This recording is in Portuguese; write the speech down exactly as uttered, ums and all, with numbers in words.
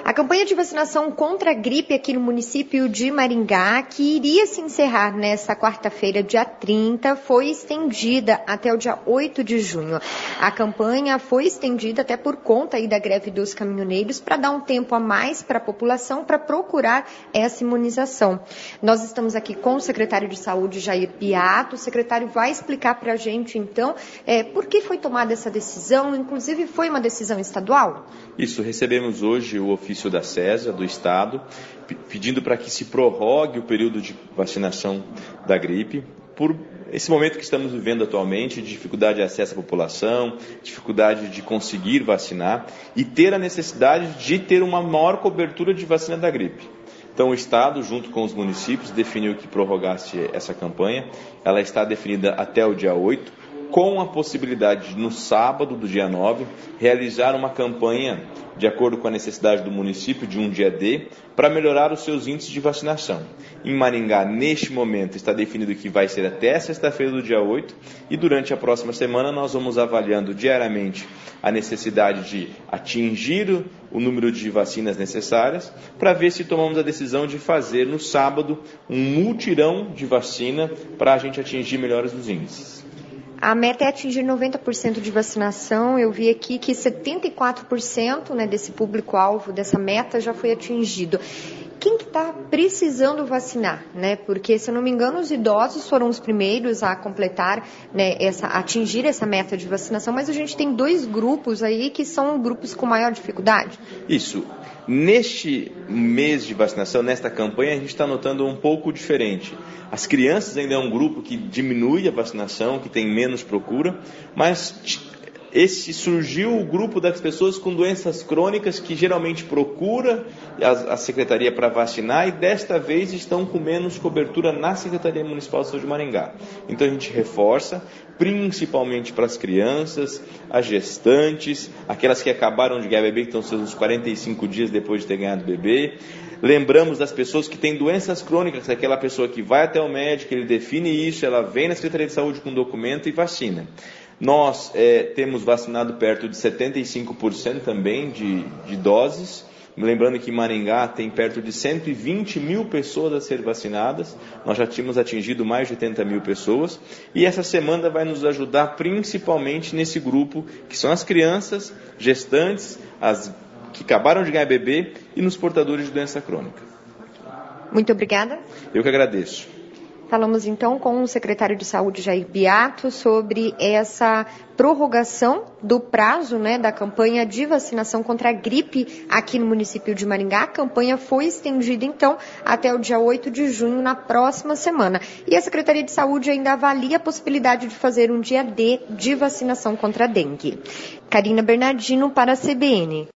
A campanha de vacinação contra a gripe aqui no município de Maringá, que iria se encerrar nesta quarta-feira, dia trinta, foi estendida até o dia oito de junho. A campanha foi estendida até por conta aí da greve dos caminhoneiros para dar um tempo a mais para a população para procurar essa imunização. Nós estamos aqui com o secretário de Saúde, Jair Beato. O secretário vai explicar para a gente, então, é, por que foi tomada essa decisão, inclusive foi uma decisão estadual? Isso, recebemos hoje o ofício da SESA, do Estado, pedindo para que se prorrogue o período de vacinação da gripe, por esse momento que estamos vivendo atualmente, de dificuldade de acesso à população, dificuldade de conseguir vacinar e ter a necessidade de ter uma maior cobertura de vacina da gripe. Então, o Estado, junto com os municípios, definiu que prorrogasse essa campanha. Ela está definida até o dia oito, com a possibilidade de, no sábado do dia nove, realizar uma campanha, de acordo com a necessidade do município, de um dia D, para melhorar os seus índices de vacinação. Em Maringá, neste momento, está definido que vai ser até sexta-feira do dia oito, e durante a próxima semana nós vamos avaliando diariamente a necessidade de atingir o número de vacinas necessárias, para ver se tomamos a decisão de fazer no sábado um mutirão de vacina para a gente atingir melhores os índices. A meta é atingir noventa por cento de vacinação. Eu vi aqui que setenta e quatro por cento, né, desse público-alvo, dessa meta, já foi atingido. Quem que está precisando vacinar, né? Porque, se eu não me engano, os idosos foram os primeiros a completar, né, essa, atingir essa meta de vacinação, mas a gente tem dois grupos aí que são grupos com maior dificuldade. Isso. Neste mês de vacinação, nesta campanha, a gente está notando um pouco diferente. As crianças ainda é um grupo que diminui a vacinação, que tem menos procura, mas esse surgiu o grupo das pessoas com doenças crônicas que geralmente procura a, a Secretaria para vacinar e desta vez estão com menos cobertura na Secretaria Municipal de Saúde de Maringá. Então a gente reforça, principalmente para as crianças, as gestantes, aquelas que acabaram de ganhar bebê, que estão seus quarenta e cinco dias depois de ter ganhado bebê. Lembramos das pessoas que têm doenças crônicas, aquela pessoa que vai até o médico, ele define isso, ela vem na Secretaria de Saúde com um documento e vacina. Nós é, temos vacinado perto de setenta e cinco por cento também de, de doses. Lembrando que em Maringá tem perto de cento e vinte mil pessoas a ser vacinadas. Nós já tínhamos atingido mais de oitenta mil pessoas. E essa semana vai nos ajudar principalmente nesse grupo, que são as crianças, gestantes, as que acabaram de ganhar bebê e nos portadores de doença crônica. Muito obrigada. Eu que agradeço. Falamos então com o secretário de Saúde, Jair Beato, sobre essa prorrogação do prazo, né, da campanha de vacinação contra a gripe aqui no município de Maringá. A campanha foi estendida, então, até o dia oito de junho, na próxima semana. E a Secretaria de Saúde ainda avalia a possibilidade de fazer um dia D de vacinação contra a dengue. Karina Bernardino para a C B N.